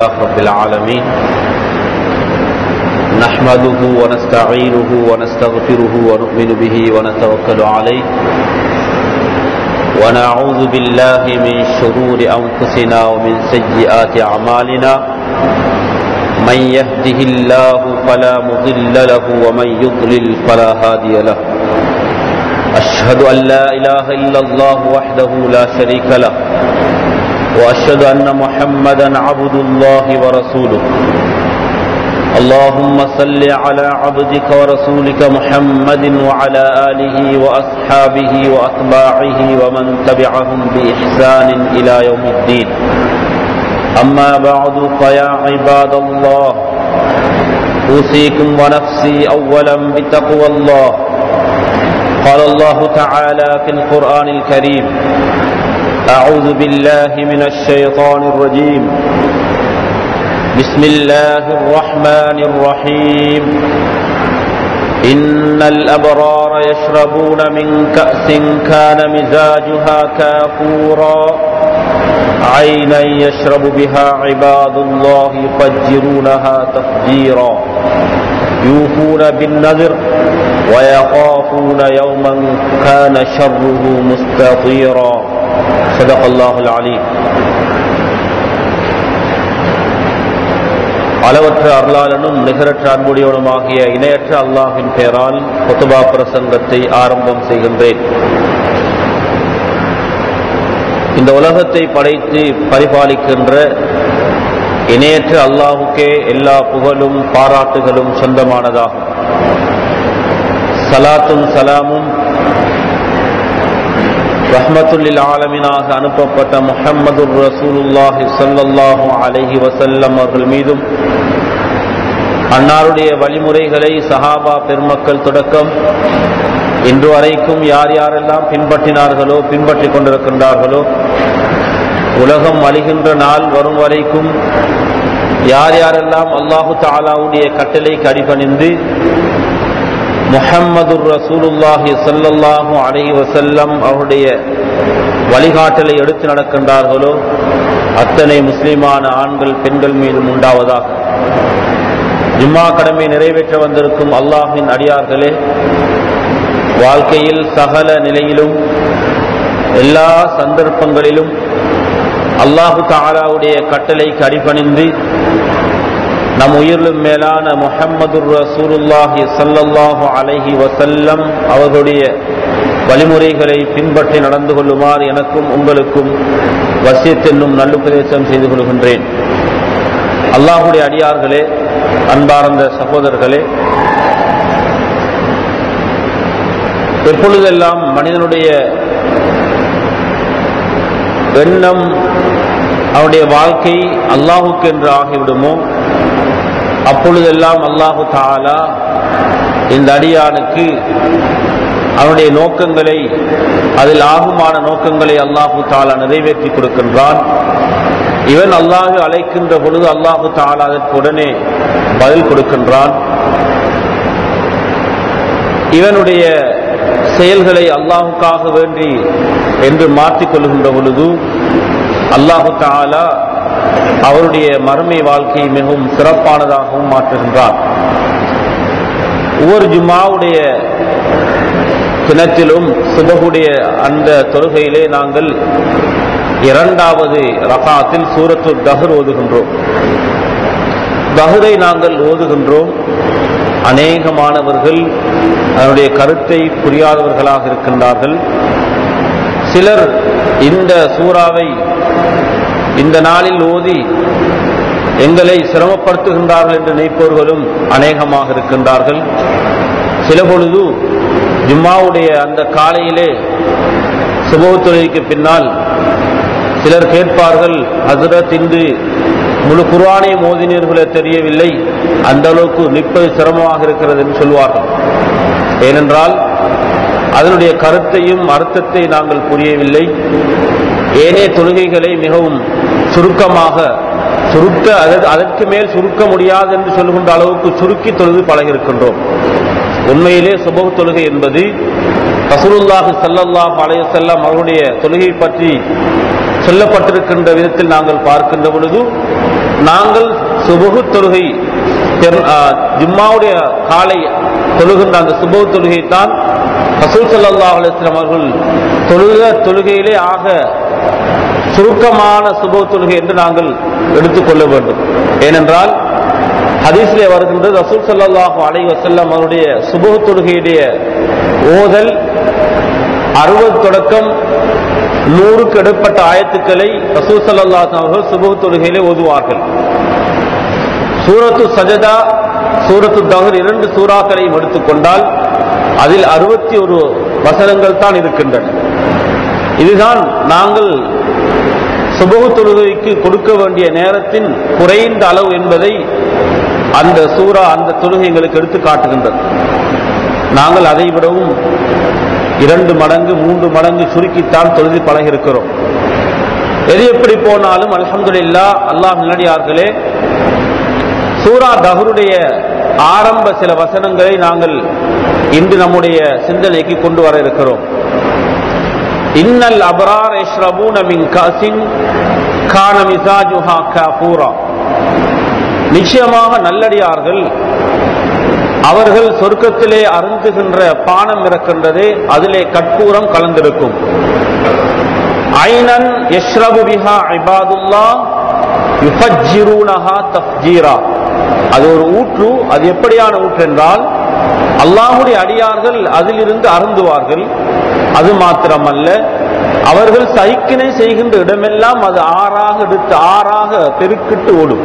رب العالمين نحمده ونستعينه ونستغفره ونؤمن به ونتوكل عليه ونعوذ بالله من شرور أنفسنا ومن سيئات أعمالنا من يهده الله فلا مضل له ومن يضلل فلا هادي له أشهد أن لا إله إلا الله وحده لا شريك له وأشهد أن محمدا عبد الله ورسوله اللهم صل على عبدك ورسولك محمد وعلى آله وأصحابه وأتباعه ومن تبعهم بإحسان إلى يوم الدين أما بعد فيا عباد الله أوصيكم ونفسي أولا بتقوى الله قال الله تعالى في القرآن الكريم أعوذ بالله من الشيطان الرجيم بسم الله الرحمن الرحيم إن الأبرار يشربون من كأس كان مزاجها كافورا عينا يشرب بها عباد الله يفجرونها تفجيرا يوفون بالنذر ويخافون يوما كان شره مستطيرا صدق الله العليم. அளவற்ற அருளாளனும் நிகரற்ற அன்புடையவனுமாகிய இணையற்ற அல்லாஹ்வின் பெயரால் குத்பா பிரசங்கத்தை ஆரம்பம் செய்கின்றேன். இந்த உலகத்தை படைத்து பரிபாலிக்கின்ற இணையற்ற அல்லாஹுக்கே எல்லா புகழும் பாராட்டுகளும் சொந்தமானதாகும். சலாத்தும் சலாமும் ரஹ்மத்துல்லில் ஆலமீனாக அனுப்பப்பட்ட முஹம்மதுர் ரசூலுல்லாஹி ஸல்லல்லாஹு அலைஹி வஸல்லம் அவர்கள் மீதும் அன்னாருடைய வழிமுறைகளை சஹாபா பெருமக்கள் தொடக்கம் இன்று வரைக்கும் யார் யாரெல்லாம் பின்பற்றினார்களோ பின்பற்றிக் கொண்டிருக்கின்றார்களோ உலகம் அழிகின்ற நாள் வரும் வரைக்கும் யார் யாரெல்லாம் அல்லாஹு தஆலாவுடைய கட்டளைக்கு அடிபணிந்து முஹம்மதுர் ரசூலுல்லாஹி ஸல்லல்லாஹு அலைஹி வஸல்லம் அவருடைய வழிகாட்டலை எடுத்து நடக்கின்றார்களோ அத்தனை முஸ்லிமான ஆண்கள் பெண்கள் மீதும் உண்டாவதாக. ஜும்மா கடமை நிறைவேற்ற வந்திருக்கும் அல்லாஹ்வின் அடியார்களே, வாழ்க்கையில் சகல நிலையிலும் எல்லா சந்தர்ப்பங்களிலும் அல்லாஹு தஆலாவுடைய கட்டளைக்கு அடிபணிந்து நம் உயிரிலும் மேலான முஹம்மதுர் ரசூலுல்லாஹி ஸல்லல்லாஹு அலைஹி வஸல்லம் அவர்களுடைய வழிமுறைகளை பின்பற்றி நடந்து கொள்ளுமாறு எனக்கும் உங்களுக்கும் வசியத் என்னும் நல்லுபதேசம் செய்து கொள்கின்றேன். அல்லாஹுடைய அடியார்களே, அன்பார்ந்த சகோதரர்களே, எப்பொழுதெல்லாம் மனிதனுடைய எண்ணம் அவனுடைய வாழ்க்கை அல்லாஹுக்கு என்று ஆகிவிடுமோ அப்பொழுதெல்லாம் அல்லாஹு தஆலா இந்த அடியானுக்கு அவனுடைய நோக்கங்களை, அதில் ஆகுமான நோக்கங்களை அல்லாஹு தஆலா நிறைவேற்றி கொடுக்கின்றான். இவன் அல்லாஹ் அழைக்கின்ற பொழுது அல்லாஹு தஆலா அதற்கு உடனே பதில் கொடுக்கின்றான். இவனுடைய செயல்களை அல்லாஹுக்காக வேண்டி என்று மாற்றிக் கொள்கின்ற பொழுது அல்லாஹு தஆலா அவருடைய மறுமை வாழ்க்கையை மிகவும் சிறப்பானதாகவும் மாற்றுகின்றார். ஒவ்வொரு ஜும்மாவுடைய தினத்திலும் சுபஹுடைய அந்த தொழுகையிலே நாங்கள் இரண்டாவது ரகாத்தில் சூரத்துல் தஹர் ஓதுகின்றோம். தஹரை நாங்கள் ஓதுகின்றோம். அநேகமானவர்கள் அதனுடைய கருத்தை புரியாதவர்களாக இருக்கின்றார்கள். சிலர் இந்த சூறாவை இந்த நாளில் ஓதி எங்களை சிரமப்படுத்துகின்றார்கள் என்று நினைப்பவர்களும் அநேகமாக இருக்கின்றார்கள். சில பொழுது ஜும்மாவுடைய அந்த காலையிலே சுபஹ் தொழுகைக்கு பின்னால் சிலர் கேட்பார்கள், ஹஸ்ரத் இன்று முழு குர்ஆனையும் ஓதினீர்களே தெரியவில்லை, அந்த அளவுக்கு நிற்பது சிரமமாக இருக்கிறது என்று சொல்வார்கள். ஏனென்றால் அதனுடைய கருத்தையும் அர்த்தத்தை நாங்கள் புரியவில்லை. ஏனைய தொழுகைகளை மிகவும் சுருக்கமாக அதற்கு மேல் சுருக்க முடியாது என்று சொல்லுகின்ற அளவுக்கு சுருக்கி தொழுது பழகியிருக்கின்றோம். உண்மையிலே சுபஹ் தொழுகை என்பது ரசூலுல்லாஹி ஸல்லல்லாஹு அலைஹி வஸல்லம் அவருடைய தொழுகை பற்றி சொல்லப்பட்டிருக்கின்ற விதத்தில் நாங்கள் பார்க்கின்ற பொழுது நாங்கள் சுபஹு தொழுகை ஜும்மாவுடைய காலை தொழுகின்ற அந்த சுபஹு தொழுகை தான் ரசூல் ஸல்லல்லாஹு அலைஹி வஸல்லம் அவர்கள் தொழுகையிலே ஆக சுருக்கமான சுபஹு தொழுகை என்று நாங்கள் எடுத்துக்கொள்ள வேண்டும். ஏனென்றால் ஹதீஸிலே வருகின்றது, ரசூல் ஸல்லல்லாஹு அலைஹி வஸல்லம் அவருடைய சுபஹு தொழுகையுடைய ஓதல் 60 தொடக்கம் 100க்கு இடைப்பட்ட ஆயத்துக்களை ரசூல் ஸல்லல்லாஹு அலைஹி வஸல்லம் அவர்கள் சுபஹு தொழுகையிலே ஓதுவார்கள். சூரத்து சஜதா, சூரத்து தஹர் 2 சூறாக்களையும் எடுத்துக்கொண்டால் அதில் 61 வசனங்கள் தான் இருக்கின்றன. இதுதான் நாங்கள் சுபஹு தொழுகைக்கு கொடுக்க வேண்டிய நேரத்தின் குறைந்த அளவு என்பதை அந்த சூரா அந்த தொழுகை எங்களுக்கு எடுத்து காட்டுகின்றது. நாங்கள் அதை விடவும் 2 மடங்கு 3 மடங்கு சுருக்கித்தான் தொழுது பழகியிருக்கிறோம். எது எப்படி போனாலும் அல்ஹம்துலில்லாஹ், அல்லாஹ் நல்லடியார்களே, சூரா தஹருடைய ஆரம்ப சில வசனங்களை நாங்கள் இன்று நம்முடைய சிந்தனைக்கு கொண்டு வர இருக்கிறோம். இன்னல் அப்ரார் யஷ்ரபூன மின் காஸின் கான மிஸாஜுஹா காஃபூரா. நிச்சயமாக நல்லடியார்கள் அவர்கள் சொர்க்கத்திலே அருந்துகின்ற பானம் இருக்கின்றதே, அதிலே கற்பூரம் கலந்திருக்கும். ஐனன் யஷ்ரபு பிஹா இபாதுல்லாஹ் யுஃபஜ்ஜிரூனஹா தஃஜீரா. அது ஒரு ஊற்று. அது எப்படியான ஊற்று என்றால், அல்லாஹ்வுடைய அடியார்கள் அதிலிருந்து அருந்துவார்கள். அது மாத்திரமல்ல, அவர்கள் சைக்கினை செய்கின்ற இடமெல்லாம் அது ஆறாக எடுத்து ஆறாக பெருக்கிட்டு ஓடும்.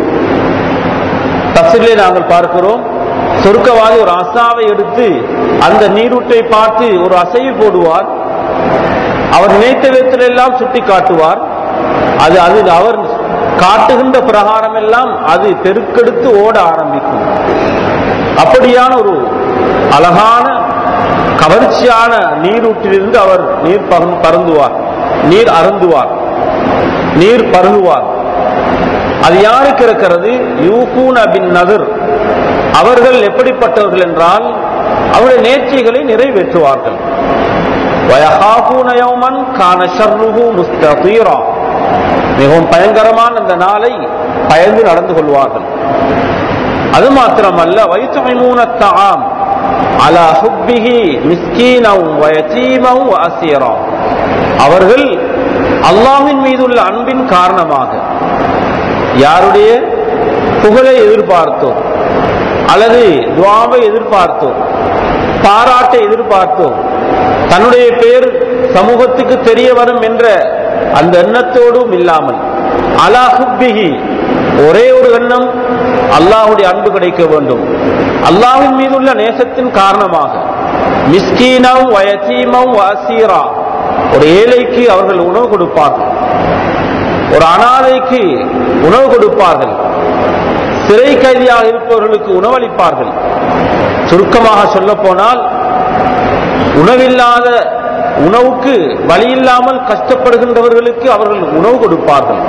தஃசீரிலே நாங்கள் பார்க்கிறோம், சொர்க்கவாதி ஒரு அசாவை எடுத்து அந்த நீரூற்றை பார்த்து ஒரு அசைவு போடுவார். அவர் நினைத்த விதத்திலெல்லாம் சுட்டி காட்டுவார். அது அவர் காட்டுகின்ற பிரகாரம் எல்லாம் அது பெருக்கெடுத்து ஓட ஆரம்பிக்கும். அப்படியான ஒரு அழகான கவர்ச்சியான நீரூற்றிலிருந்து அவர் நீர் பருந்துவார், நீர் அருந்துவார், நீர் பருகுவார். அது யாருக்கு இருக்கிறது? யூஃபூன பின் நதர். அவர்கள் எப்படிப்பட்டவர்கள் என்றால், அவருடைய நேர்ச்சைகளை நிறைவேற்றுவார்கள். வயஹாஃபூன யௌமன் கான ஷர்ருஹு முஸ்ததீரா. மிகவும் பயங்கரமான இந்த நாளை பயந்து நடந்து கொள்வார்கள். அது மாத்திரமல்ல, வயுத்இமூன தஆம் அலா ஹுப்பிஹி மிஸ்கீனன் வ யதீமன் வ அஸீரா. அவர்கள் அல்லாஹ்வின் மீதுள்ள அன்பின் காரணமாக யாருடைய புகழை எதிர்பார்த்தோம் அல்லது துஆவை எதிர்பார்த்தோம், பாராட்டை எதிர்பார்த்தோம், தன்னுடைய பேர் சமூகத்துக்கு தெரிய வரும் என்ற அந்த எண்ணத்தோடும் இல்லாமல், அலா ஹுப்பிஹி, ஒரே ஒரு எண்ணம், அல்லாஹ்வுடைய அன்பு கிடைக்க வேண்டும், அல்லாஹ்வின் மீதுள்ள நேசத்தின் காரணமாக, மிஸ்கீனம் வ யதீமன் வ அஸீரா, ஒரு ஏழைக்கு அவர்கள் உணவு கொடுப்பார்கள், ஒரு அனாதைக்கு உணவு கொடுப்பார்கள், சிறை கைதியாக இருப்பவர்களுக்கு உணவளிப்பார்கள். சுருக்கமாக சொல்ல போனால், உணவில்லாத உணவுக்கு வழியில்லாமல் கஷ்டப்படுகின்றவர்களுக்கு அவர்கள் உணவு கொடுப்பார்கள்.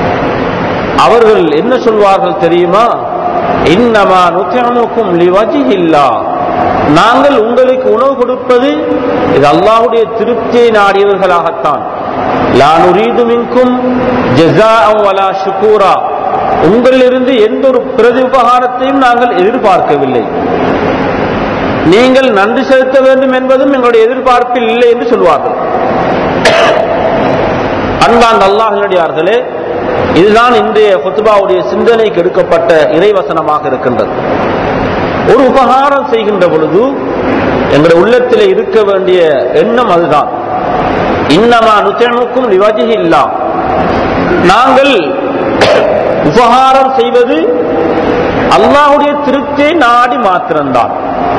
அவர்கள் என்ன சொல்வார்கள் தெரியுமா? இன்னமா நுத்இமுக்கும் லிவஜ்ஹில்லாஹ். நாங்கள் உங்களுக்கு உணவு கொடுப்பது இது அல்லாஹ்வுடைய திருப்தியை நாடியவர்களாகத்தான். லா நுரீது மின்கும் ஜஸாஅன் வலா ஷுகூரா. உங்களிலிருந்து எந்த ஒரு பிரதி உபகாரத்தையும் நாங்கள் எதிர்பார்க்கவில்லை. நீங்கள் நன்றி செலுத்த வேண்டும் என்பதும் எங்களுடைய எதிர்பார்ப்பில் இல்லை என்று சொல்வார்கள். அன்பார்ந்த அல்லாஹ்வினடியார்களே, இதுதான் இன்றைய குத்பாவுடைய சிந்தனைக்கு எடுக்கப்பட்ட இறைவசனமாக இருக்கின்றது. ஒரு உபகாரம் செய்கின்ற பொழுது எங்களுடைய உள்ளத்திலே இருக்க வேண்டிய எண்ணம் அதுதான். இன்னமா நுத்இமுக்கும் லிவஜ்ஹில்லாஹ். நாங்கள் உபகாரம் செய்வது அல்லாஹ்வுடைய திருப்தியை நாடி மாத்திரம்தான்.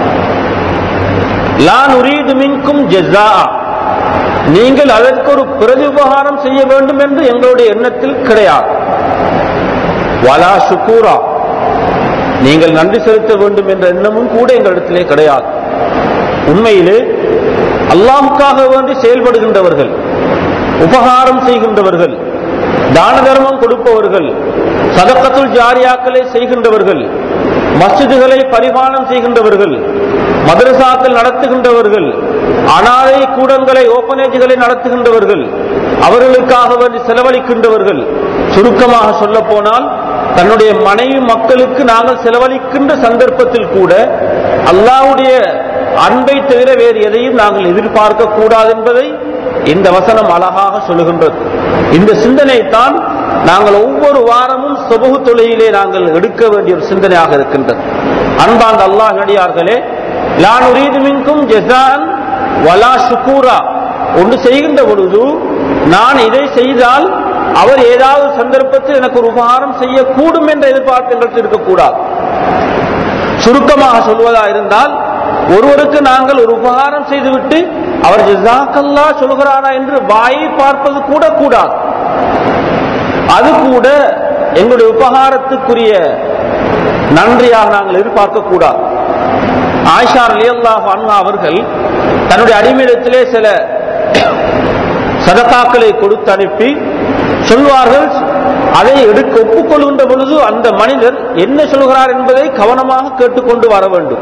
லா நுரீது மின்கும் ஜஸாஅ. நீங்கள் அதற்கு ஒரு பிரதி உபகாரம் செய்ய வேண்டும் என்று எங்களுடைய எண்ணத்தில் கிடையாது. வலா ஷுகூரா. நீங்கள் நன்றி செலுத்த வேண்டும் என்ற எண்ணமும் கூட எங்களிடத்திலே கிடையாது. உண்மையிலே அல்லாஹ்வுக்காக வேண்டி செயல்படுகின்றவர்கள், உபகாரம் செய்கின்றவர்கள், தான தர்மம் கொடுப்பவர்கள், சதக்கத்துல் ஜாரியாக்களை செய்கின்றவர்கள், மஸ்ஜிதுகளை பரிபாலனம் செய்கின்றவர்கள், மதரசாக்கள் நடத்துகின்றவர்கள், அனாதை கூடங்களை ஓபனேஜ்களை நடத்துகின்றவர்கள், அவர்களுக்காக வேண்டி செலவழிக்கின்றவர்கள், சுருக்கமாக சொல்ல போனால் தன்னுடைய மனைவி மக்களுக்கு நாங்கள் செலவழிக்கின்ற சந்தர்ப்பத்தில் கூட அல்லாஹ்வுடைய அன்பை தவிர வேறு எதையும் நாங்கள் எதிர்பார்க்க கூடாது என்பதை இந்த வசனம் அழகாக சொல்லுகின்றது. இந்த சிந்தனை தான் நாங்கள் ஒவ்வொரு வாரமும் சுபஹ் தொழுகையிலே நாங்கள் எடுக்க வேண்டிய ஒரு சிந்தனையாக இருக்கின்றது. அன்பார்ந்த அல்லாஹ் நடிகார்களே, லா நுரீது மின்கும் ஜஸான் வலா ஷுக்கூரா, ஒன்று செய்கின்ற பொழுது நான் இதை செய்தால் அவர் ஏதாவது சந்தர்ப்பத்தில் எனக்கு ஒரு உபகாரம் செய்யக்கூடும் என்ற எதிர்பார்ப்பு எங்களுக்கு இருக்கக்கூடாது. சுருக்கமாக சொல்வதா இருந்தால், ஒருவருக்கு நாங்கள் ஒரு உபகாரம் செய்துவிட்டு அவர் ஜஸாக்கல்லா சொல்கிறாரா என்று வாயை பார்ப்பது கூட கூடாது. அது கூட எங்களுடைய உபகாரத்துக்குரிய நன்றியாக நாங்கள் எதிர்பார்க்க கூடாது. ஆயிஷா ரலியல்லாஹு அன்ஹா அவர்கள் தன்னுடைய அடிமையிடத்திலே சில சதகாக்களை கொடுத்து அனுப்பி சொல்வார்கள், அதை எடுக்க ஒப்புக்கொள்கின்ற பொழுது அந்த மனிதர் என்ன சொல்கிறார் என்பதை கவனமாக கேட்டுக்கொண்டு வர வேண்டும்.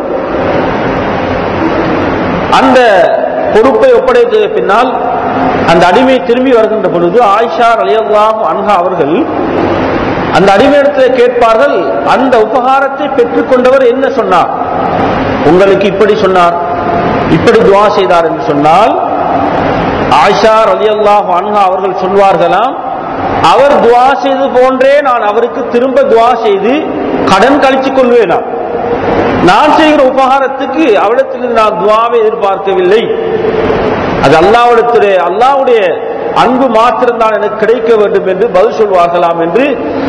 அந்த பொறுப்பை ஒப்படைத்த பின்னால் அந்த அடிமை திரும்பி வருகின்ற பொழுது ஆயிஷா ரலியல்லாஹு அன்ஹா அவர்கள் அந்த அடிமையிடத்தில் கேட்பார்கள், அந்த உபகாரத்தை பெற்றுக்கொண்டவர் என்ன சொன்னார், உங்களுக்கு இப்படி சொன்னார், இப்படி துஆ செய்தார் என்று சொன்னால் ஆயிஷா ரலியல்லாஹு அன்ஹா அவர்கள் சொல்வார்களாம், அவர் துஆ செய்து போன்றே நான் அவருக்கு திரும்ப துஆ செய்து கடன் கழிச்சுக் கொள்வேனா, நான் செய்கிற உபகாரத்துக்கு அவரிடத்தில் நான் துஆவை எதிர்பார்க்கவில்லை, அது அல்லாஹ்வுடைய அன்பு மாத்திரம்தான் எனக்கு கிடைக்க வேண்டும் என்று பதில் சொல்வார்களாம் என்று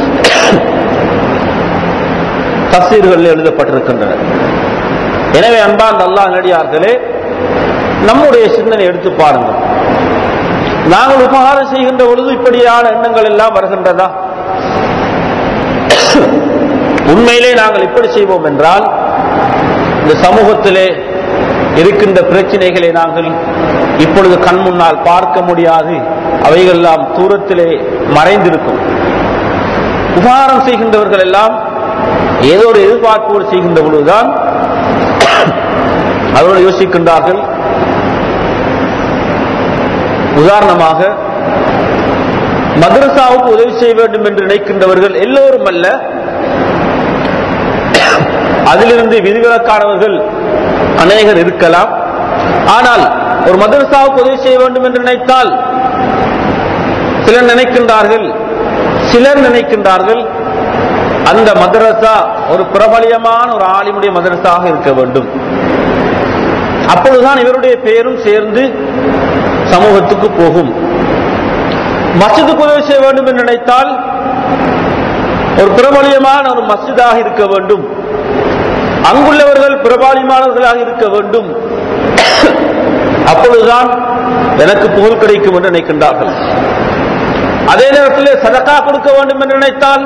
தஃசீர்களில் எழுதப்பட்டிருக்கின்றன. எனவே அன்பார்ந்த அல்லாஹ் நடிகார்களே, நம்முடைய சிந்தனை எடுத்து பாருங்கள். நாங்கள் உபகாரம் செய்கின்ற பொழுது இப்படியான எண்ணங்கள் எல்லாம் வருகின்றதா? உண்மையிலே நாங்கள் இப்படி செய்வோம் என்றால் இந்த சமூகத்திலே இருக்கின்ற பிரச்சனைகளை நாங்கள் இப்பொழுது கண் முன்னால் பார்க்க முடியாது, அவைகள் எல்லாம் தூரத்திலே மறைந்திருக்கும். உபகாரம் செய்கின்றவர்கள் எல்லாம் ஏதோ ஒரு எதிர்பார்ப்போடு செய்கின்ற பொழுதுதான் அவர்கள் யோசிக்கின்றார்கள். உதாரணமாக மதரசாவுக்கு உதவி செய்ய வேண்டும் என்று நினைக்கின்றவர்கள் எல்லோரும் அல்ல, அதிலிருந்து விதிவிலக்கானவர்கள் அநேகர் இருக்கலாம். ஆனால் ஒரு மதரசாவுக்கு உதவி செய்ய வேண்டும் என்று நினைத்தால் சிலர் நினைக்கின்றார்கள் அந்த மதரசா ஒரு பிரபலியமான ஒரு ஆலிமுடைய மதரசாக இருக்க வேண்டும், அப்பொழுதுதான் இவருடைய பெயரும் சேர்ந்து சமூகத்துக்கு போகும். மஸ்ஜிதுக்கு உதவி செய்ய வேண்டும் என்று நினைத்தால் ஒரு பிரபலியமான ஒரு மஸ்ஜிதாக இருக்க வேண்டும், அங்குள்ளவர்கள் பிரபலியமானவர்களாக இருக்க வேண்டும், அப்பொழுதுதான் எனக்கு புகழ் கிடைக்கும் என்று நினைக்கின்றார்கள். அதே நேரத்தில் சதகா கொடுக்க வேண்டும் என்று நினைத்தால்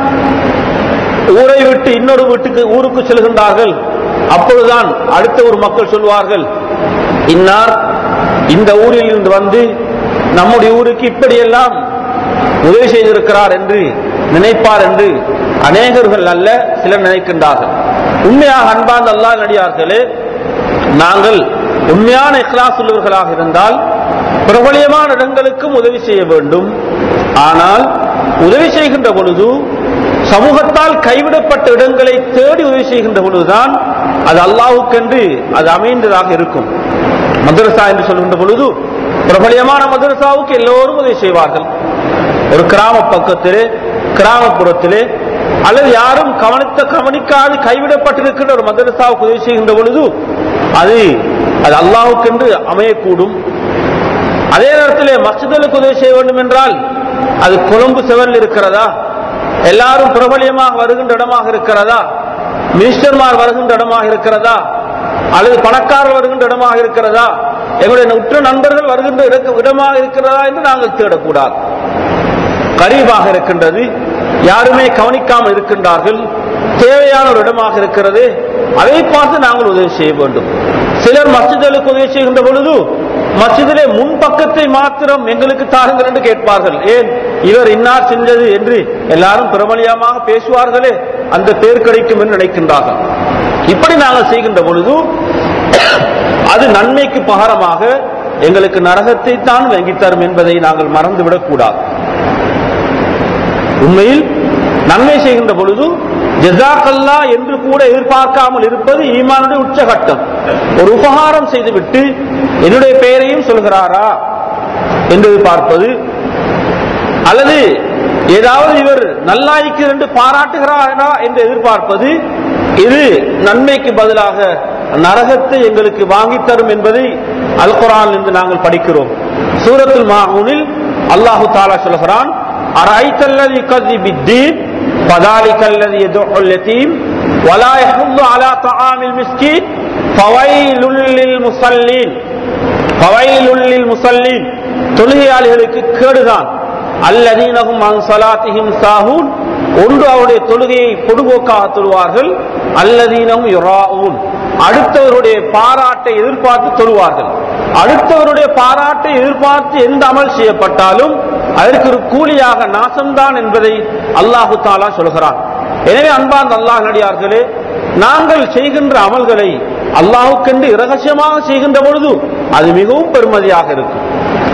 ஊரை விட்டு இன்னொரு ஊருக்கு செல்கின்றார்கள், அப்பொழுதுதான் அடுத்த ஊர் மக்கள் சொல்வார்கள், இன்னார் இந்த ஊரில் இருந்து வந்து நம்முடைய ஊருக்கு இப்படியெல்லாம் உதவி செய்திருக்கிறார் என்று நினைப்பார் என்று அநேகர்கள் அல்ல சிலர் நினைக்கின்றார்கள். உண்மையாக அன்பார்ந்த அல்லாஹ் நடிகார்களே, நாங்கள் உண்மையான இக்லாஸ் உள்ளவர்களாக இருந்தால் பிரபலியமான இடங்களுக்கும் உதவி செய்ய வேண்டும். ஆனால் உதவி செய்கின்ற பொழுது சமூகத்தால் கைவிடப்பட்ட இடங்களை தேடி உதவி செய்கின்ற பொழுதுதான் அது அல்லாஹ்வுக்கென்று அது அமைந்ததாக இருக்கும். மதரசா என்று சொல்கின்ற பொழுது பிரபலியமான மதரசாவுக்கு எல்லோரும் உதவி செய்வார்கள். ஒரு கிராம பக்கத்திலே கிராமப்புறத்திலே அல்லது யாரும் கவனிக்காது கைவிடப்பட்டிருக்கின்ற ஒரு மதரசாவுக்கு உதவி செய்கின்ற பொழுது அது அல்லாஹ்வுக்கென்று அமையக்கூடும். அதே நேரத்தில் மஸ்ஜிதுக்கு உதவி செய்ய வேண்டும் என்றால் அது கொழும்பு செவரில் இருக்கிறதா, எல்லாரும் பிரபலியமாக வருகின்ற இடமாக இருக்கிறதா, மினிஸ்டர்மார் வருகின்ற இடமாக இருக்கிறதா, அல்லது பணக்காரர் வருகின்ற இடமாக இருக்கிறதா, எங்களுடைய உற்ற நண்பர்கள் வருகின்ற இடமாக இருக்கிறதா என்று நாங்கள் தேடக்கூடாது. கரீபாக இருக்கின்றது, யாருமே கவனிக்காமல் இருக்கின்றார்கள், தேவையான ஒரு இடமாக இருக்கிறது, அதை பார்த்து நாங்கள் உதவி செய்ய வேண்டும். சிலர் மஸ்ஜிதுக்கு உதவி செய்கின்ற பொழுது மஸ்ஜிதிலே முன்பக்கத்தை மாத்திரம் எங்களுக்கு தாருங்கள் என்று கேட்பார்கள். ஏன் இவர் இன்னார் செஞ்சது என்று எல்லாரும் பிரபலியமாக பேசுவார்களே, அந்த பேர் கிடைக்கும் என்று நினைக்கின்றார்கள். இப்படி நாங்கள் செய்கின்ற பொழுது அது நன்மைக்கு பகரமாக எங்களுக்கு நரகத்தை தான் வாங்கி தரும் என்பதை நாங்கள் மறந்துவிடக் கூடாது. உண்மையில் நன்மை செய்கின்ற பொழுது ஜஸாக்கல்லா என்று கூட எதிர்பார்க்காமல் இருப்பது ஈமானுடைய உச்சகட்டம். ஒரு உபகாரம் செய்துவிட்டு என்னுடைய பெயரையும் சொல்கிறாரா என்று எதிர்பார்ப்பது, அல்லது ஏதாவது இவர் நல்லாய்க்கு என்று பாராட்டுகிறாரா என்று எதிர்பார்ப்பது, இது நன்மைக்கு பதிலாக நரகத்தை எங்களுக்கு வாங்கி தரும் என்பதை அல் குர்ஆனில் இருந்து நாங்கள் படிக்கிறோம். சூரத்துல் மாஊனில் அல்லாஹு தஆலா சொல்கிறான், அரைத்தல்லதி கஸிபித்தீன் ஃபதாலிகல்லதி யதுல் யதீம் வலா யஹுது அலா தஆமில் மிஸ்கீன் ஃபவைலுல் லில் முஸல்லீன். ஃபவைலுல் லில் முஸல்லீன், தொழுகையாளிகளுக்கு கேடுதான். அல்லதீனஹும் அன் ஸலாத்திஹிம் சாஹூன், ஒன்று அவருடைய தொழுகையை பொடுபோக்காக தொழுவார்கள். அல்லதீனஹும் யுராஊன், அடுத்தவருடைய பாராட்டை எதிர்பார்த்து தொழுவார்கள். அடுத்தவருடைய பாராட்டை எதிர்பார்த்து எந்த அமல் செய்யப்பட்டாலும் அதற்கு ஒரு கூலியாக நாசம்தான் என்பதை அல்லாஹு தஆலா சொல்கிறான். எனவே அன்பார்ந்த அல்லாஹ் நடிகார்களே, நாங்கள் செய்கின்ற அமல்களை அல்லாஹுக்கென்று இரகசியமாக செய்கின்ற பொழுது அது மிகவும் பெருமதியாக இருக்கும்.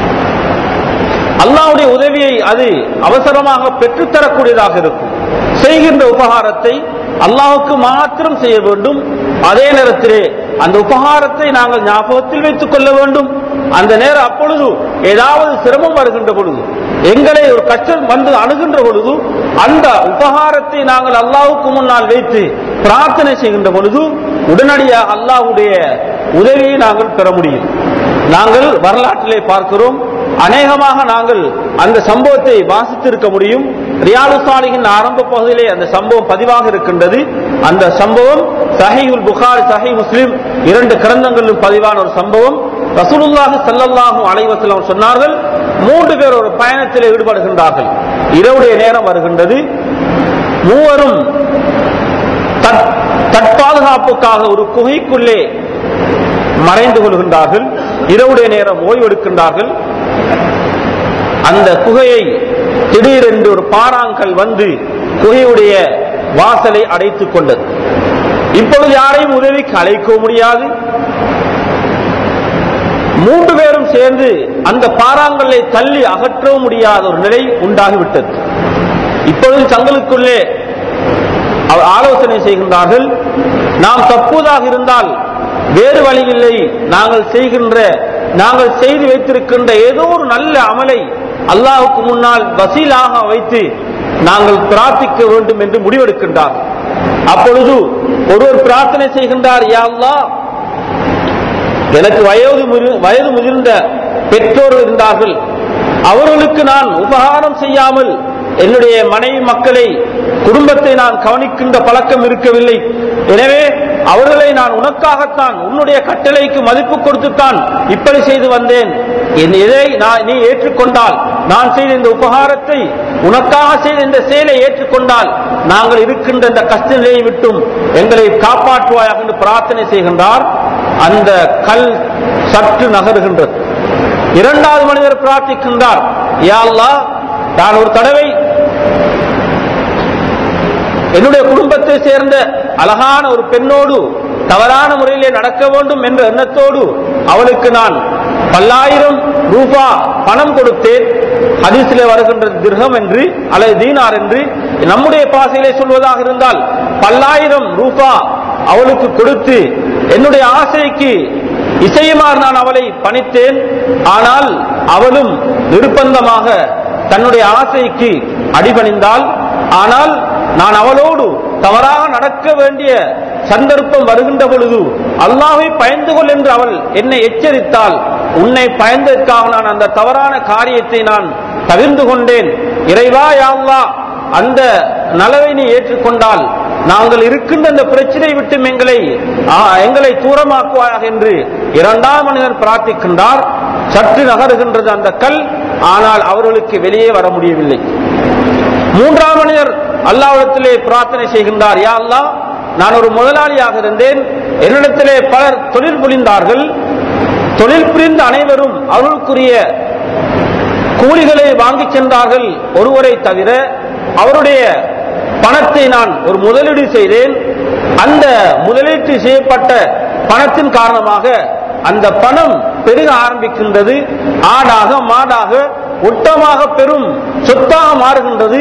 அல்லாஹ்வுடைய உதவியை அது அவசரமாக பெற்றுத்தரக்கூடியதாக இருக்கும். செய்கின்ற உபகாரத்தை அல்லாஹ்வுக்கு மாத்திரம் செய்ய வேண்டும். அதே நேரத்திலே அந்த உபகாரத்தை நாங்கள் ஞாபகத்தில் வைத்துக் கொள்ள வேண்டும். அந்த நேரம் அப்பொழுது ஏதாவது சிரமம் வருகின்ற பொழுது, எங்களை ஒரு கஷ்டம் வந்து அணுகின்ற பொழுது, அந்த உபகாரத்தை நாங்கள் அல்லாஹ்வுக்கு முன்னால் வைத்து பிரார்த்தனை செய்கின்ற பொழுது உடனடியாக அல்லாஹ்வுடைய உதவியை நாங்கள் பெற முடியும். நாங்கள் வரலாற்றிலே பார்க்கிறோம், அநேகமாக நாங்கள் அந்த சம்பவத்தை வாசித்திருக்க முடியும். ரியாலுஸ் ஸாலிஹின் ஆரம்ப பகுதியிலே அந்த சம்பவம் பதிவாக இருக்கின்றது. அந்த சம்பவம் சஹீஹுல் புகாரி, சஹீஹ் முஸ்லிம் இரண்டு கிரந்தங்களிலும் பதிவான ஒரு சம்பவம். ரசூலுல்லாஹி ஸல்லல்லாஹு அலைஹி வஸல்லம் சொன்னார்கள், 3 பேர் ஒரு பயணத்தில் ஈடுபடுகின்றார்கள். இரவுடைய நேரம் வருகின்றது. மூவரும் தற்பாதுகாப்புக்காக ஒரு குகைக்குள்ளே மறைந்து கொள்கின்றார்கள். இரவுடைய நேரம் ஓய்வெடுக்கின்றார்கள். அந்த குகையை திடீரென்று ஒரு பாறாங்கல் வந்து குகையுடைய வாசலை அடைத்துக் கொண்டது. இப்பொழுது யாரையும் உதவிக்கு அழைக்க முடியாது. 3 பேரும் சேர்ந்து அந்த பாறாங்கல்லை தள்ளி அகற்றவும் முடியாத ஒரு நிலை உண்டாகிவிட்டது. இப்பொழுது தங்களுக்குள்ளே ஆலோசனை செய்கின்றார்கள், நாம் தப்புவதாக இருந்தால் வேறு வழியில்லை, நாங்கள் செய்து வைத்திருக்கின்ற ஏதோ ஒரு நல்ல அமலை அல்லாஹ்வுக்கு முன்னால் வசீலாக வைத்து நாங்கள் பிரார்த்திக்க வேண்டும் என்று முடிவெடுக்கின்றார். அப்பொழுது ஒருவர் பிரார்த்தனை செய்கின்றார், யா அல்லாஹ், எனக்கு வயது முதிர்ந்த பெற்றோர் இருந்தார்கள், அவர்களுக்கு நான் உபகாரம் செய்யாமல் என்னுடைய மனைவி மக்களை குடும்பத்தை நான் கவனிக்கின்ற பழக்கம் இருக்கவில்லை. எனவே அவர்களை நான் உனக்காகத்தான், உன்னுடைய கட்டளைக்கு மதிப்பு கொடுத்துத்தான் இப்படி செய்து வந்தேன். இதை நீ ஏற்றுக்கொண்டால், நான் செய்த இந்த உபகாரத்தை, உனக்காக செய்த இந்த செயலை ஏற்றுக்கொண்டால் நாங்கள் இருக்கின்ற இந்த கஷ்ட நிலையை விட்டும் எங்களை காப்பாற்றுவாயாக என்று பிரார்த்தனை செய்கின்றார். அந்த கல் சற்று நகருகின்றது. இரண்டாவது மனிதர் பிரார்த்திக்கின்றார், யா அல்லாஹ், நான் ஒரு தடவை என்னுடைய குடும்பத்தை சேர்ந்த அழகான ஒரு பெண்ணோடு தவறான முறையிலே நடக்க வேண்டும் என்ற எண்ணத்தோடு அவளுக்கு நான் 10,000 ரூபாய் பணம் கொடுத்தேன். ஹதீஸிலே வருகின்ற திர்ஹம் என்று அல்லது தீனார் என்று, நம்முடைய பாசையிலே சொல்வதாக இருந்தால் 10,000 ரூபாய் அவளுக்கு கொடுத்து என்னுடைய ஆசைக்கு இசையுமாறு நான் அவளை பணித்தேன். ஆனால் அவளும் நிர்பந்தமாக தன்னுடைய ஆசைக்கு அடிபணிந்தாள். ஆனால் நான் அவளோடு தவறாக நடக்க வேண்டிய சந்தர்ப்பம் வருகின்ற பொழுது அல்லாஹ்வை பயந்து கொள் என்று அவள் என்னை எச்சரித்தாள். உன்னை பயந்ததற்காக நான் அந்த தவறான காரியத்தை நான் தவிர்த்து கொண்டேன். இறைவா, யா அல்லாஹ், அந்த நலவை நீ ஏற்றுக்கொண்டால் நாங்கள் இருக்கின்ற அந்த பிரச்சனை விட்டு எங்களை தூரமாக்குவாயாக என்று இரண்டாம் மனிதன் பிரார்த்திக்கின்றார். சற்று நகருகின்றது அந்த கல். ஆனால் அவர்களுக்கு வெளியே வர முடியவில்லை. மூன்றாம் மனிதர் அல்லாஹ்விடத்திலே பிரார்த்தனை செய்கின்றார், யா அல்லாஹ், நான் ஒரு முதலாளியாக இருந்தேன், என்னிடத்திலே பலர் தொழில் புரிந்தார்கள். தொழில் புரிந்த அனைவரும் அவர்களுக்குரிய கூலிகளை வாங்கி சென்றார்கள். ஒருவரை தவிர அவருடைய பணத்தை நான் ஒரு முதலீடு செய்தேன். அந்த முதலீட்டு செய்யப்பட்ட பணத்தின் காரணமாக அந்த பணம் பெருக ஆரம்பிக்கின்றது. ஆடாக, மாடாக, ஒட்டமாக பெரும் சொத்தாக மாறுகின்றது.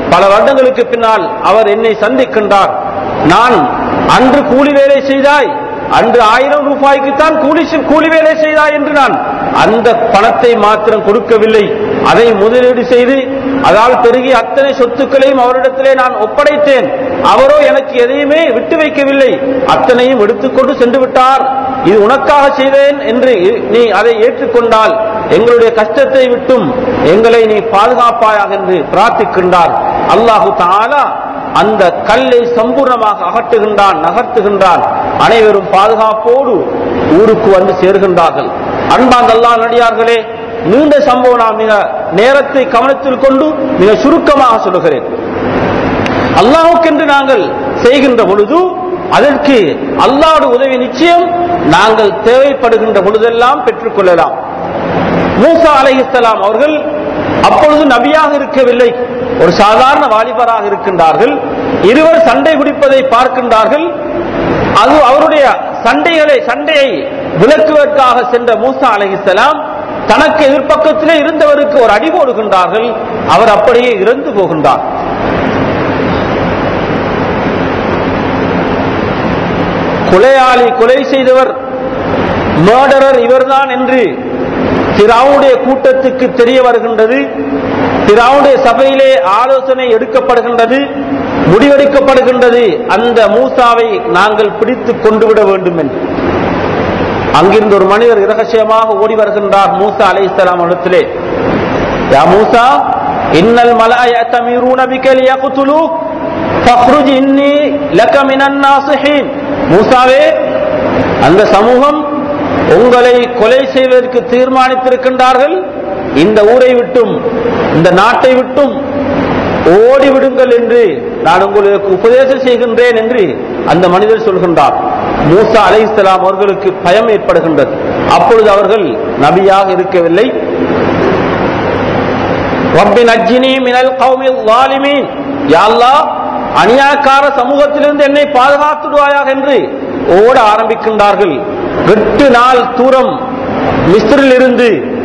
பல வருடங்களுக்கு பின்னால் அவர் என்னை சந்திக்கின்றார். நான் அன்று கூலி வேலை செய்தாய், அன்று 1000 ரூபாய்க்குத்தான் கூலி வேலை செய்தாய் என்று நான் அந்த பணத்தை மாத்திரம் கொடுக்கவில்லை, அதை முதலீடு செய்து அதால் பெருகி அத்தனை சொத்துக்களையும் அவரிடத்திலே நான் ஒப்படைத்தேன். அவரோ எனக்கு எதையுமே விட்டு வைக்கவில்லை, அத்தனையும் எடுத்துக்கொண்டு சென்று விட்டார். இது உனக்காக செய்தேன் என்று நீ அதை ஏற்றுக்கொண்டால் எங்களுடைய கஷ்டத்தை விட்டும் எங்களை நீ பாதுகாப்பாயாக என்று பிரார்த்திக்கின்றார். அல்லாஹு தஆலா அந்த கல்லை சம்பூர்ணமாக அகற்றுகின்றான், நகர்த்துகின்றான். அனைவரும் பாதுகாப்போடு ஊருக்கு வந்து சேர்கின்றார்கள். அன்பார்ந்த அல்லாஹ் நடிகார்களே, நீண்ட சம்பவம் நான் மிக நேரத்தை கவனத்தில் கொண்டு மிக சுருக்கமாக சொல்லுகிறேன். அல்லாஹ்வுக்கென்று நாங்கள் செய்கின்ற பொழுது அதற்கு அல்லாஹ்வுடைய உதவி நிச்சயம் நாங்கள் தேவைப்படுகின்ற பொழுதெல்லாம் பெற்றுக் கொள்ளலாம். மூசா அலைஹிஸ்ஸலாம் அவர்கள் அப்பொழுது நபியாக இருக்கவில்லை, ஒரு சாதாரண வாலிபராக இருக்கின்றார்கள். இருவர் சண்டை பிடிப்பதை பார்க்கின்றார்கள். அது அவருடைய சண்டையை விளக்குவதற்காக சென்ற மூசா அலைஹிஸ்ஸலாம் தனக்கு எதிர்பக்கத்திலே இருந்தவருக்கு ஒரு அடி போடுகின்றார்கள். அவர் அப்படியே இறந்து போகின்றார். கொலையாளி, கொலை செய்தவர், மர்டரர் இவர்தான் என்று ஃபிரௌனுடைய கூட்டத்துக்கு தெரிய வருகின்றது. ஃபிரௌனுடைய சபையிலே ஆலோசனை எடுக்கப்படுகின்றது, முடிவெடுக்கப்படுகின்றது, அந்த மூசாவை நாங்கள் பிடித்து கொண்டு விட வேண்டும் என்று. அங்கிருந்து ஒரு மனிதர் இரகசியமாக ஓடி வருகின்றார் மூசா அலைஹிஸ்ஸலாம் இடத்திலே. யா மூசா, இன்னல் மலஅ யதமிரூன பிக லியக்துலூக் ஃபக்ருஜ் இன்னி லக மினன் நாஸிஹீன். மூசாவே, அந்த சமூகம் உங்களை கொலை செய்வதற்கு தீர்மானித்திருக்கின்றார்கள், இந்த ஊரை விட்டும் இந்த நாட்டை விட்டும் ஓடிவிடுங்கள் என்று நான் உங்களுக்கு உபதேசம் செய்கின்றேன் என்று அந்த மனிதர் சொல்கின்றார். மூசா அலைஹிஸ்ஸலாம் அவர்களுக்கு பயம் ஏற்படுகின்றது. அப்பொழுது அவர்கள் நபியாக இருக்கவில்லை. ரப்பி நஜ்ஜினி மினல் கௌமில் ஸாலிமீன், யா அல்லாஹ் அநியாயக்கார சமூகத்திலிருந்து என்னை பாதுகாத்துடுவாயாக என்று ஓட ஆரம்பிக்கின்றார்கள். 8 நாள் தூரம் மிஸ்ரில் இருந்து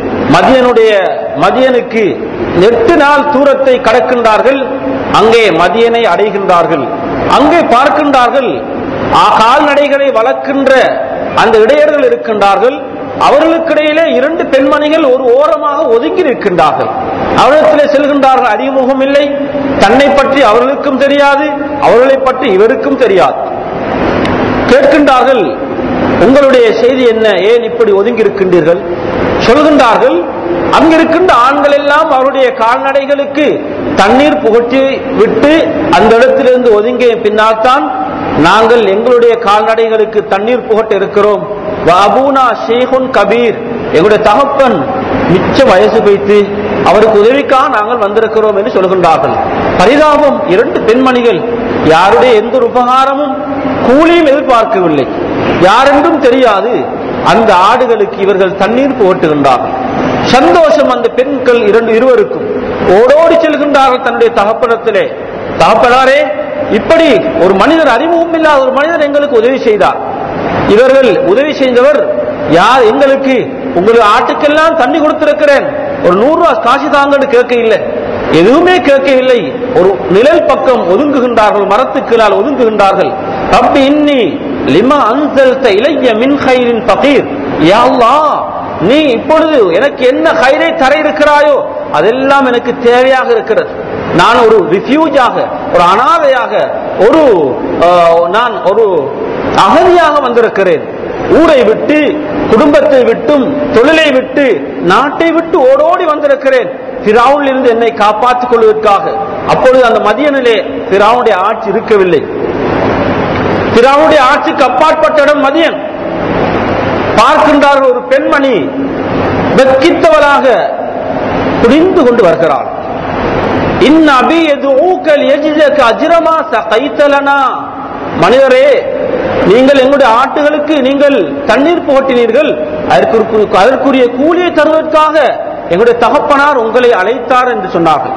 மதியனுக்கு 8 நாள் தூரத்தை கடக்கின்றார்கள். அங்கே மதியனை அடைகின்றார்கள். அங்கே பார்க்கின்றார்கள் கால்நடைகளை வளர்க்கின்ற அந்த இடையர்கள் இருக்கின்றார்கள். அவர்களுக்கிடையிலே 2 பெண்மணிகள் ஒரு ஓரமாக ஒதுங்கி நிற்கின்றார்கள். அவரிடத்திலே செல்கின்றார்கள். அறிமுகம் இல்லை, தன்னை பற்றி அவர்களுக்கும் தெரியாது, அவர்களை பற்றி இவருக்கும் தெரியாது. கேட்கின்றார்கள், உங்களுடைய செய்தி என்ன, ஏன் இப்படி ஒதுங்கி இருக்கின்றீர்கள்? சொல்கின்றார்கள், அங்கிருக்கின்ற ஆண்கள் எல்லாம் அவருடைய கால்நடைகளுக்கு தண்ணீர் புகட்டி விட்டு அந்த இடத்திலிருந்து ஒதுங்கிய பின்னால் தான் நாங்கள் எங்களுடைய கால்நடைகளுக்கு தண்ணீர் புகட்ட இருக்கிறோம். அபூனா ஷேகுன் கபீர், எங்களுடைய தகப்பன் மிச்ச வயசு வைத்து அவருக்கு உதவிக்காக நாங்கள் வந்திருக்கிறோம் என்று சொல்கின்றார்கள். பரிதாபம், 2 பெண்மணிகள் யாருடைய எந்த ஒரு உபகாரமும் கூலியும் எதிர்பார்க்கவில்லை, யாரென்றும் தெரியாது. அந்த ஆடுகளுக்கு இவர்கள் தண்ணீர் புகட்டுகின்றார்கள். சந்தோஷம் அந்த பெண்கள் இருவருக்கும். ஓடோடி செல்கின்றார்கள் தன்னுடைய தகப்பனத்திலே. தகப்பனாரே, இப்படி ஒரு மனிதர், அறிமுகம் இல்லாத ஒரு மனிதர் எங்களுக்கு உதவி செய்தார். இவர்கள் உதவி செய்தவர் யார்? எங்களுக்கு உங்களுக்கு ஆட்டுக்கெல்லாம் தண்ணி கொடுத்திருக்கிறேன், ஒரு 100 ரூபாய் காசு தாங்கன்னு கேட்க இல்லை, எதுவுமே கேட்கவில்லை. ஒரு நிழல் பக்கம் ஒதுங்குகின்றார்கள், மரத்துக்களால் ஒதுங்குகின்றார்கள். ரப்பி இன்னி லிமா அன்ஸல்த இலைய மின் கைரின் ஃபகீர், யா அல்லாஹ் நீ இப்பொழுது எனக்கு என்ன கைரை தர இருக்கிறாயோ அதெல்லாம் எனக்கு தேவையாக இருக்கிறது. நான் ஒரு ரிஃப்யூஜாக, ஒரு அனாதையாக, நான் ஒரு அகதியாக வந்திருக்கிறேன். ஊரை விட்டு, குடும்பத்தை விட்டும், தொழிலை விட்டு, நாட்டை விட்டு ஓடோடி வந்திருக்கிறேன் ஃபிரௌனில் இருந்து என்னை காப்பாற்றிக் கொள்வதற்காக. அப்பொழுது அந்த மதியனிலே ஃபிரௌனுடைய ஆட்சி இருக்கவில்லை. ஃபிரௌனுடைய ஆட்சிக்கு அப்பாற்பட்ட இடம் மதியன். பார்க்கின்றார்கள், ஒரு பெண்மணி வெட்கித்தவளாக குடிந்து கொண்டு வருகிறாள். இன் அபி யதுஊக லியஜ்ஸக அஜ்ரமா ஸகைதலனா, மனிதரே, நீங்கள் எங்களுடைய ஆட்டுகளுக்கு நீங்கள் தண்ணீர் புகட்டினீர்கள், அதற்குரிய கூலியை தருவதற்காக எங்களுடைய தகப்பனார் உங்களை அழைத்தார் என்று சொன்னார்கள்.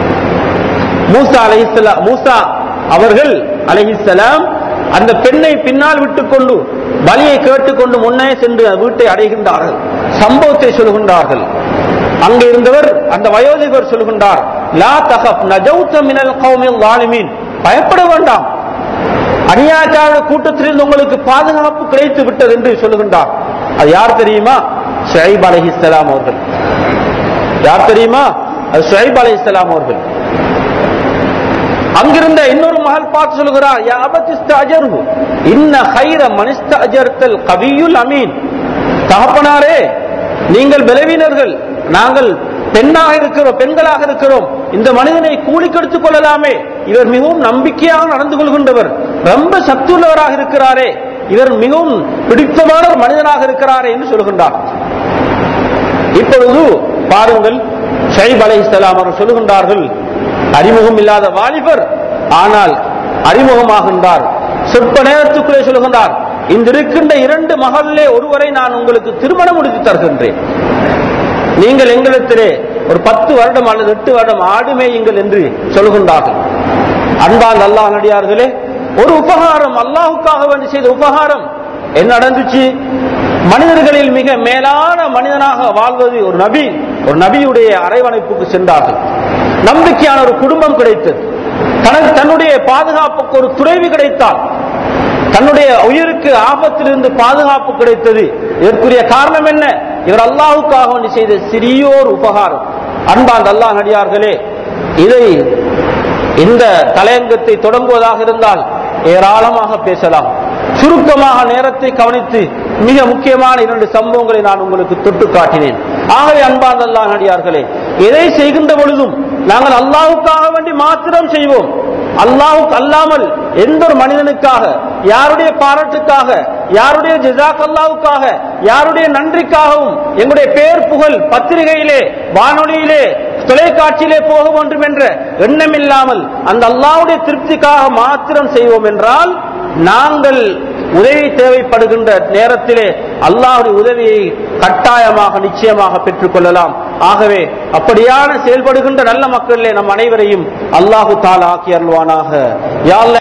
மூசா அவர்கள் அலைஹிஸ்ஸலாம் அந்த பெண்ணை பின்னால் விட்டுக்கொண்டு பலியை கேட்டுக்கொண்டு முன்னே சென்று வீட்டை அடைகின்றார்கள். சம்பவத்தை சொல்கின்றார்கள். அங்கே இருந்தவர், அந்த வயோதிபர் சொல்கின்றார், லா தகப் நஜௌத மினல் கௌமில் ஸாலிமீன், பயப்பட வேண்டாம், அநியாயக்கார கூட்டத்திலிருந்து உங்களுக்கு பாதுகாப்பு கிடைத்து விட்டது என்று சொல்லுகின்றார். அது யார் தெரியுமா? ஷுஐப் அலைஹிஸ்ஸலாம் அவர்கள். யார் தெரியுமா? அது ஷுஐப் அலைஹிஸ்ஸலாம் அவர்கள். அங்கிருந்த இன்னொரு மகள் பார்த்து சொல்கிறார், யா அபதிஸ்தஅஜர்ஹு இன்ன கைர மன் இஸ்தஅஜர்தல் கவியுல் அமீன். தகப்பனாரே, நீங்கள் பலவீனர்கள், நாங்கள் பெண்களாக இருக்கிறோம், இந்த மனிதனை கூலிக்கு எடுத்துக் கொள்ளலாமே, இவர் மிகவும் நம்பிக்கையாக நடந்து கொள்கின்றவர், ரொம்ப சத்துள்ளவராக இருக்கிறாரே, இவர் மிகவும் பிடித்தமான ஒரு மனிதனாக இருக்கிறாரே என்று சொல்கின்றார். இப்பொழுது பாருங்கள், ஷுஐப் அலைஹிஸ்ஸலாம் அவர்கள் சொல்லுகின்றார்கள், அறிமுகம் இல்லாத வாலிபர், ஆனால் அறிமுகமாகின்றார். சொற்ப நேரத்துக்குள்ளே சொல்லுகின்றார், இந்த இருக்கின்ற 2 மகளிலே ஒருவரை நான் உங்களுக்கு திருமணம் முடித்து தருகின்றேன், நீங்கள் எங்களிடத்திலே ஒரு 10 வருடம் அல்லது 8 வருடம் ஆடுமேயுங்கள் என்று சொல்கின்றார்கள். அன்பால் அல்லாஹ் நடிகார்களே, ஒரு உபகாரம், அல்லாஹுக்காக வேண்டி செய்த உபகாரம் என்ன நடந்துச்சு? மனிதர்களில் மிக மேலான மனிதனாக வாழ்வது ஒரு நபி, ஒரு நபியுடைய அரவணைப்புக்கு சென்றார்கள். நம்பிக்கையான ஒரு குடும்பம் கிடைத்தது, தன்னுடைய பாதுகாப்புக்கு ஒரு துணைவி கிடைத்தால், தன்னுடைய உயிருக்கு ஆபத்திலிருந்து பாதுகாப்பு கிடைத்தது. இதற்குரிய காரணம் என்ன? இவர் அல்லாஹுக்காக வேண்டி செய்த சிறியோர் உபகாரம். அன்பார்ந்த அல்லாஹ் நடிகார்களே, இதை இந்த தலையங்கத்தை தொடங்குவதாக இருந்தால் ஏராளமாக பேசலாம். சுருக்கமாக நேரத்தை கவனித்து மிக முக்கியமான 2 சம்பவங்களை நான் உங்களுக்கு தொட்டு காட்டினேன். ஆகவே அன்பார்ந்த அல்லாஹ் நடிகார்களே, எதை செய்கின்ற பொழுதும் நாங்கள் அல்லாஹுக்காக வேண்டி மாத்திரம் செய்வோம். அல்லாஹுக்கு அல்லாமல் எந்த ஒரு மனிதனுக்காக, யாருடைய பாராட்டுக்காக, யாருடைய ஜஸாக் அல்லாஹுக்காக, யாருடைய நன்றிக்காகவும் எங்களுடைய பேர் புகழ் பத்திரிகையிலே, வானொலியிலே, தொலைக்காட்சியிலே போக வேண்டும் என்ற எண்ணம் இல்லாமல் அந்த அல்லாஹ்வுடைய திருப்திக்காக மாத்திரம் செய்வோம் என்றால், நாங்கள் உதவி தேவைப்படுகின்ற நேரத்திலே அல்லாஹ்வுடைய உதவியை கட்டாயமாக நிச்சயமாக பெற்றுக் கொள்ளலாம். ஆகவே அப்படியான செயல்படுகின்ற நல்ல மக்களிலே நம் அனைவரையும் அல்லாஹு தஆலா ஆக்கி அருள்வானாக. யா அல்லாஹ்